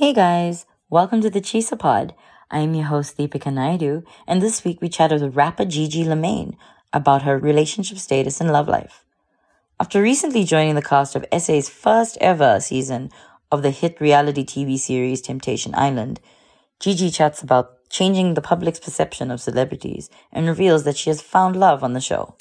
Hey guys, welcome to the Chisa Pod. I am your host Deepika Naidu, and this week we chatted with rapper Gigi Lamayne about her relationship status and love life. After recently joining the cast of SA's first ever season of the hit reality TV series Temptation Island, Gigi chats about changing the public's perception of celebrities and reveals that she has found love on the show.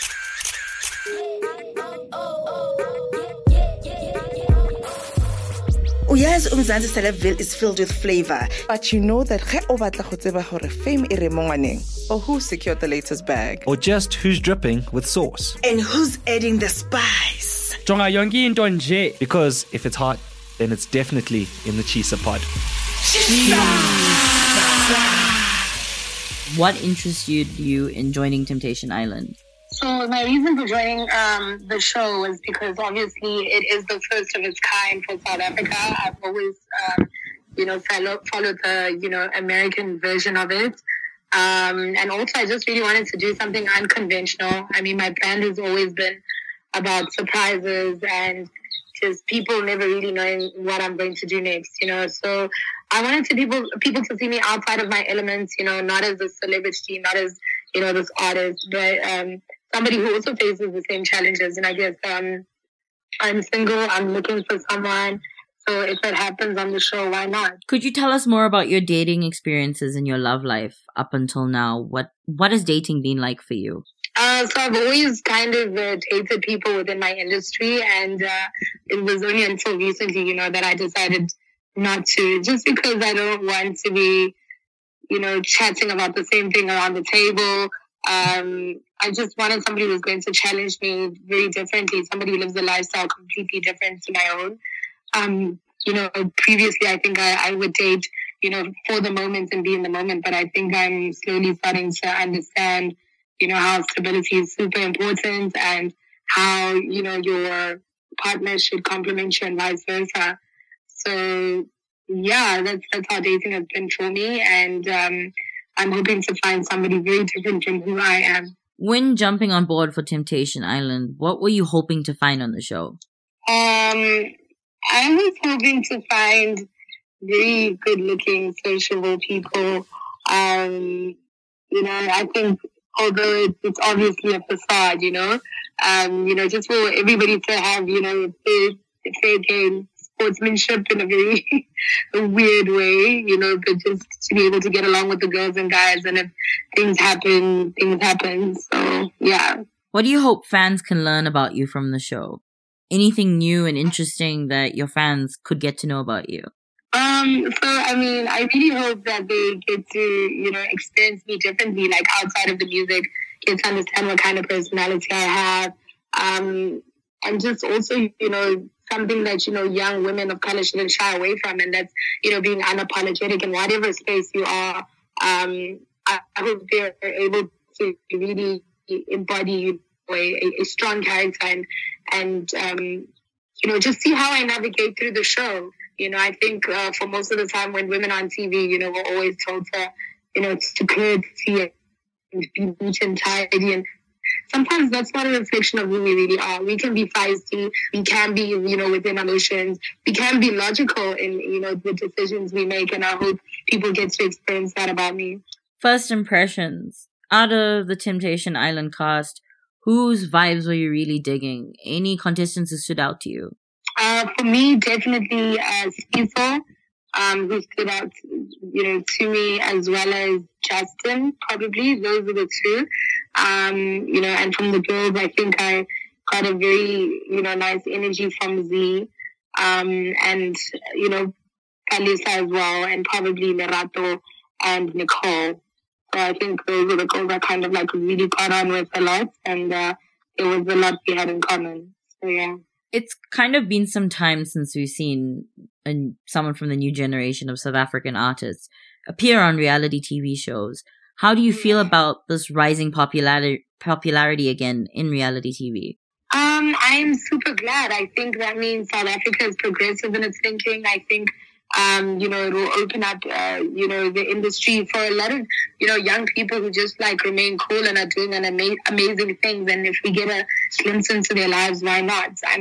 Uyazi uMzansi Celebville is filled with flavor, but you know that ge o batla go tseba hore fame e re mo ngwaneng, or who secured the latest bag, or just who's dripping with sauce, and who's adding the spice. Jonga yonke into nje. Because if it's hot, then it's definitely in the Chisa Pod. What interested you in joining Temptation Island? So my reason for joining the show was because obviously it is the first of its kind for South Africa. I've always, followed the, American version of it. And also I just really wanted to do something unconventional. I mean, my brand has always been about surprises and just people never really knowing what I'm going to do next, So I wanted people to see me outside of my elements, not as a celebrity, not as, this artist, but somebody who also faces the same challenges. And I guess I'm single, I'm looking for someone. So if that happens on the show, why not? Could you tell us more about your dating experiences and your love life up until now? What has dating been like for you? So I've always kind of dated people within my industry, and it was only until recently, that I decided not to, just because I don't want to be, chatting about the same thing around the table. I just wanted somebody who was going to challenge me very differently, somebody who lives a lifestyle completely different to my own. Previously I think I would date, for the moment and be in the moment, but I think I'm slowly starting to understand, how stability is super important and how, your partner should complement you and vice versa. So yeah, that's how dating has been for me. And, I'm hoping to find somebody very different from who I am. When jumping on board for Temptation Island, what were you hoping to find on the show? I was hoping to find very good-looking, sociable people. I think although it's obviously a facade, just for everybody to have, fair game, sportsmanship in a very weird way, but just to be able to get along with the girls and guys, and if things happen. So, yeah. What do you hope fans can learn about you from the show? Anything new and interesting that your fans could get to know about you? I really hope that they get to, experience me differently, like outside of the music, get to understand what kind of personality I have. And just also, something that, young women of color shouldn't shy away from, and that's, being unapologetic in whatever space you are. I hope they're able to really embody a strong character and just see how I navigate through the show. I think for most of the time when women on TV, we're always told to, to curtsy and be neat and tidy, and sometimes that's not a reflection of who we really are. We can be feisty. We can be, within emotions. We can be logical in, the decisions we make. And I hope people get to experience that about me. First impressions. Out of the Temptation Island cast, whose vibes were you really digging? Any contestants who stood out to you? For me, definitely Skeezel, who stood out, to me, as well as Justin, probably. Those are the two. And from the girls, I think I got a very, nice energy from Z, and, Kalisa as well, and probably Lerato and Nicole. So I think those were the girls I kind of really got on with a lot, and there was a lot we had in common. So yeah. It's kind of been some time since we've seen someone from the new generation of South African artists appear on reality TV shows. How do you feel about this rising popularity again in reality TV? I'm super glad. I think that means South Africa is progressive in its thinking. I think, it will open up, the industry for a lot of, young people who just remain cool and are doing amazing things. And if we get a glimpse into their lives, why not? I'm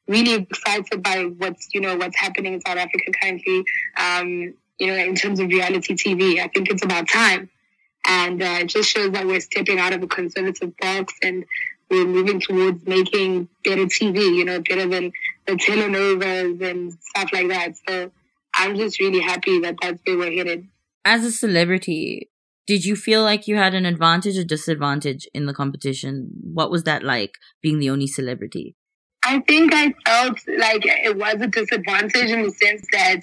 really excited by what's happening in South Africa currently, in terms of reality TV. I think it's about time. And it just shows that we're stepping out of a conservative box and we're moving towards making better TV, better than the telenovas and stuff like that. So I'm just really happy that that's where we're headed. As a celebrity, did you feel like you had an advantage or disadvantage in the competition? What was that like, being the only celebrity? I think I felt like it was a disadvantage in the sense that,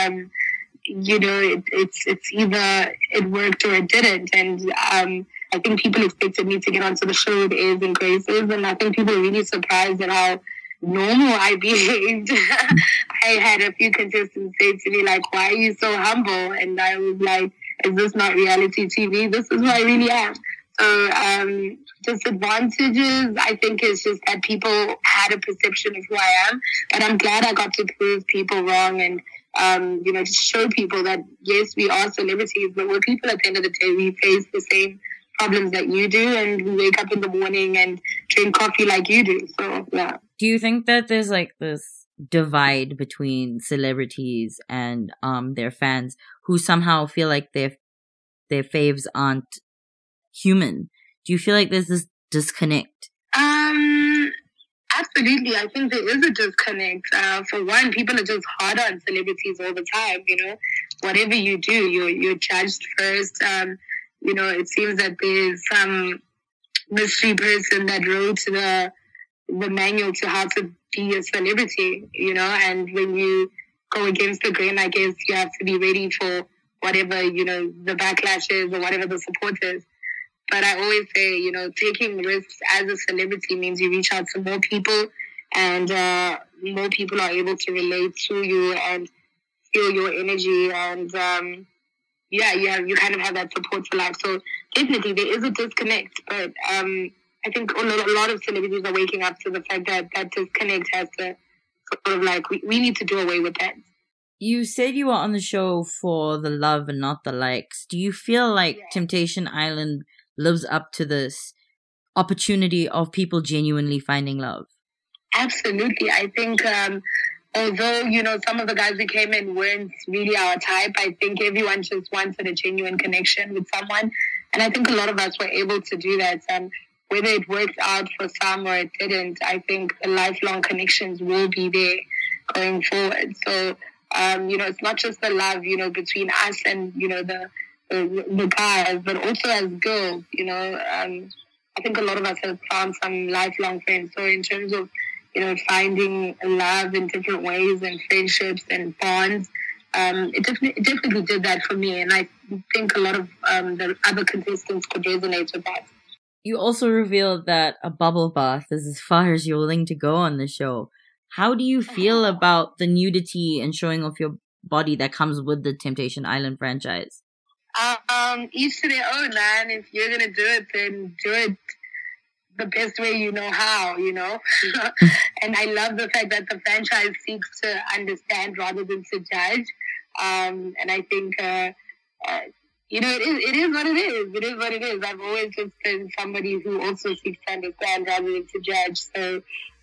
it's either it worked or it didn't. And I think people expected me to get onto the show with airs and graces. And I think people were really surprised at how normal I behaved. I had a few contestants say to me, like, why are you so humble? And I was like, is this not reality TV? This is who I really am. So disadvantages, I think, is just that people had a perception of who I am. But I'm glad I got to prove people wrong and, to show people that, yes, we are celebrities, but we're people at the end of the day. We face the same problems that you do, and we wake up in the morning and drink coffee like you do. So, yeah. Do you think that there's like this divide between celebrities and their fans who somehow feel like their faves aren't human? Do you feel like there's this disconnect? Absolutely. I think there is a disconnect. For one, people are just hard on celebrities all the time. Whatever you do, you're judged first. It seems that there's some mystery person that wrote the manual to how to be a celebrity, and when you go against the grain, I guess you have to be ready for whatever, the backlash is or whatever the support is. But I always say, taking risks as a celebrity means you reach out to more people, and more people are able to relate to you and feel your energy, and you kind of have that support for life. So definitely there is a disconnect, but I think a lot of celebrities are waking up to the fact that that disconnect has to sort of like, we need to do away with that. You said you were on the show for the love and not the likes. Do you feel like Temptation Island lives up to this opportunity of people genuinely finding love? Absolutely. I think although, some of the guys who came in weren't really our type, I think everyone just wanted a genuine connection with someone. And I think a lot of us were able to do that. Whether it worked out for some or it didn't, I think the lifelong connections will be there going forward. So, it's not just the love, between us and, the guys, but also as girls, I think a lot of us have found some lifelong friends. So in terms of, finding love in different ways and friendships and bonds, it definitely did that for me. And I think a lot of the other contestants could resonate with that. You also revealed that a bubble bath is as far as you're willing to go on the show. How do you feel about the nudity and showing off your body that comes with the Temptation Island franchise? Each to their own, man. If you're going to do it, then do it the best way you know how, And I love the fact that the franchise seeks to understand rather than to judge. And I think, it is what it is. It is what it is. I've always just been somebody who also seeks to understand rather than to judge. So,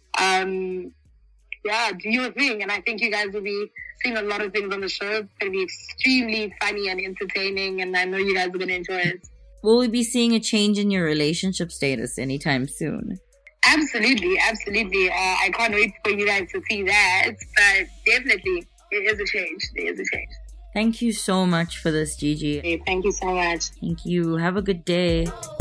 do your thing. And I think you guys will be seeing a lot of things on the show. It's going to be extremely funny and entertaining, and I know you guys are going to enjoy it. Will we be seeing a change in your relationship status anytime soon? Absolutely. I can't wait for you guys to see that, but definitely there is a change. Thank you so much for this, Gigi. Okay, thank you so much. Thank you. Have a good day.